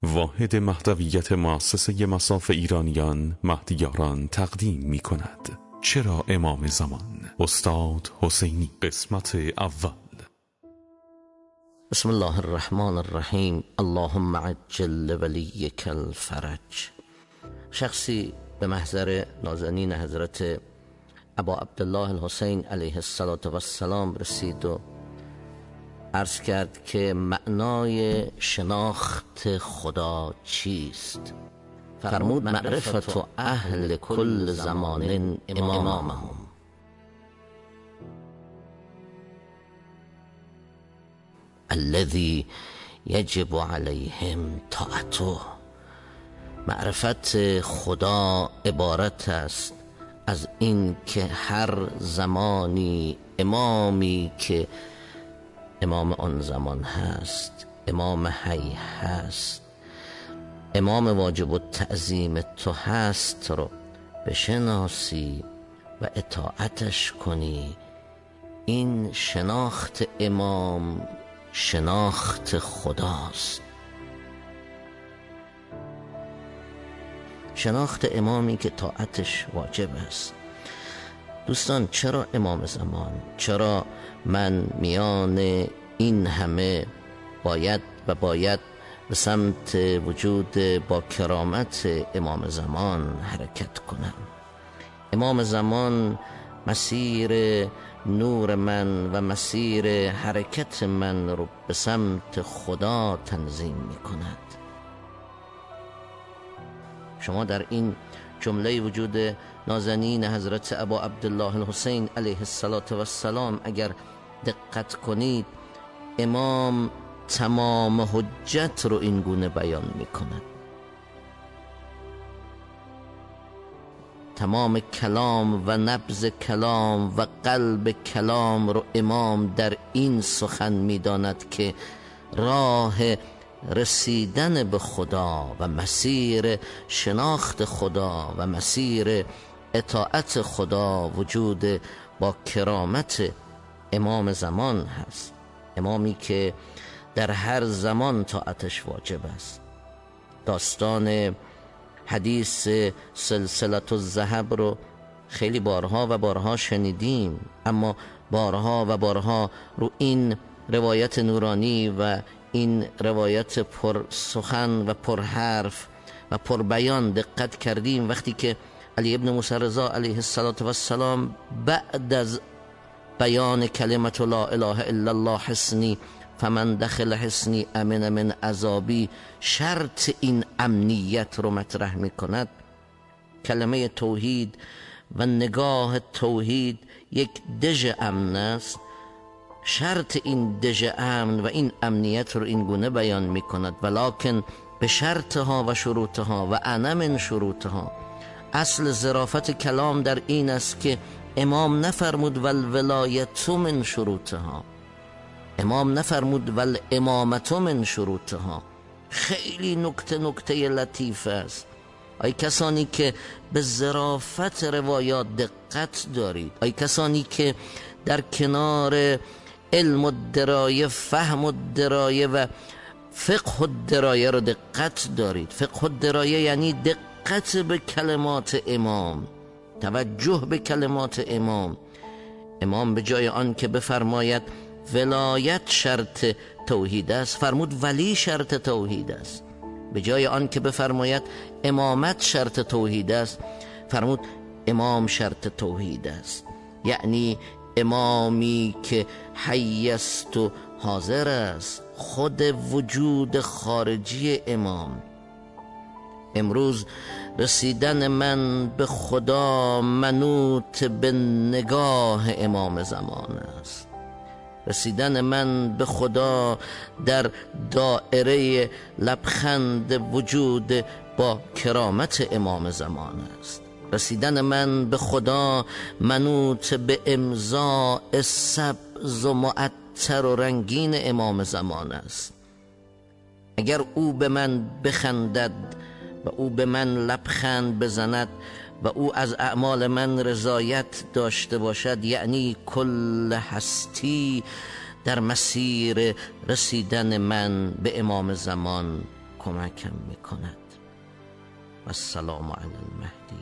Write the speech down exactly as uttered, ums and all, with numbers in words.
واحد مهدویت مؤسسه مصاف ایرانیان مهدیاران تقدیم می کند. چرا امام زمان؟ استاد حسینی. قسمت اول. بسم الله الرحمن الرحیم. اللهم عجل لولیک الفرج. شخصی به محضر نازنین حضرت ابا عبدالله الحسین علیه السلام رسید و عرض کرد که معنای شناخت خدا چیست؟ فرمود معرفت اهل کل زمان امامهم. الذي یجب علیهم طاعته. معرفت خدا عبارت است از این که هر زمانی امامی که امام آن زمان هست، امام حی هست، امام واجب التعظیم تو هست رو بشناسی و اطاعتش کنی. این شناخت امام شناخت خداست. شناخت امامی که طاعتش واجب است. دوستان، چرا امام زمان؟ چرا من میان این همه باید و باید به سمت وجود با کرامت امام زمان حرکت کنم؟ امام زمان مسیر نور من و مسیر حرکت من رو به سمت خدا تنظیم می کند. شما در این جمله وجود نازنین حضرت ابا عبدالله الحسین علیه السلام اگر دقت کنید، امام تمام حجت رو این گونه بیان می کند. تمام کلام و نبض کلام و قلب کلام رو امام در این سخن می داند که راه رسیدن به خدا و مسیر شناخت خدا و مسیر اطاعت خدا وجود با کرامت امام زمان هست. امامی که در هر زمان طاعتش واجب است. داستان حدیث سلسلة الذهب رو خیلی بارها و بارها شنیدیم، اما بارها و بارها رو این روایت نورانی و این روایت پر سخن و پر حرف و پر بیان دقت کردیم. وقتی که علی ابن موسی رضا علیه السلام بعد از بیان کلمت لا اله الا الله حسنی فمن دخل حسنی امن من عذابی، شرط این امنیت رو مطرح می کند. کلمه توحید و نگاه توحید یک دژ امن است. شرط این دژ امن و این امنیت رو این گونه بیان می کند: ولکن به شرطها و شروطها و انا من شروطها. اصل ظرافت کلام در این است که امام نفرمود والولایت من شروطها، امام نفرمود والامامت من شروطها. خیلی نکته نکته لطیف است. ای کسانی که به ظرافت روایات دقت دارید، ای کسانی که در کنار علم و درایه، فهم و درایه و فقه و درایه رو دقت دارید. فقه و درایه یعنی دقت به کلمات امام، توجه به کلمات امام. امام به جای آن که بفرماید ولایت شرط توحید است، فرمود ولی شرط توحید است. به جای آن که بفرماید امامت شرط توحید است، فرمود امام شرط توحید است. یعنی امامی که حی است و حاضر است، خود وجود خارجی امام. امروز رسیدن من به خدا منوط به نگاه امام زمان است. رسیدن من به خدا در دائره لبخند وجود با کرامت امام زمان است. رسیدن من به خدا منوط به امضاء سبز و معطر و رنگین امام زمان است. اگر او به من بخندد و او به من لبخند بزند و او از اعمال من رضایت داشته باشد، یعنی کل هستی در مسیر رسیدن من به امام زمان کمکم میکند. و السلام علی المهدی.